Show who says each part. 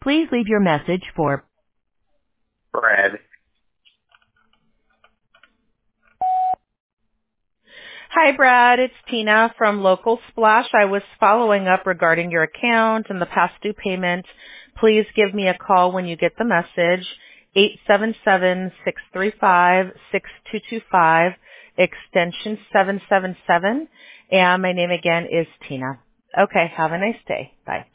Speaker 1: Please leave your message for
Speaker 2: Brad.
Speaker 3: Hi, Brad. It's Tina from Local Splash. I was following up regarding your account and the past due payment. Please give me a call when you get the message, 877-635-6225, extension 777. And my name again is Tina. Okay, have a nice day. Bye.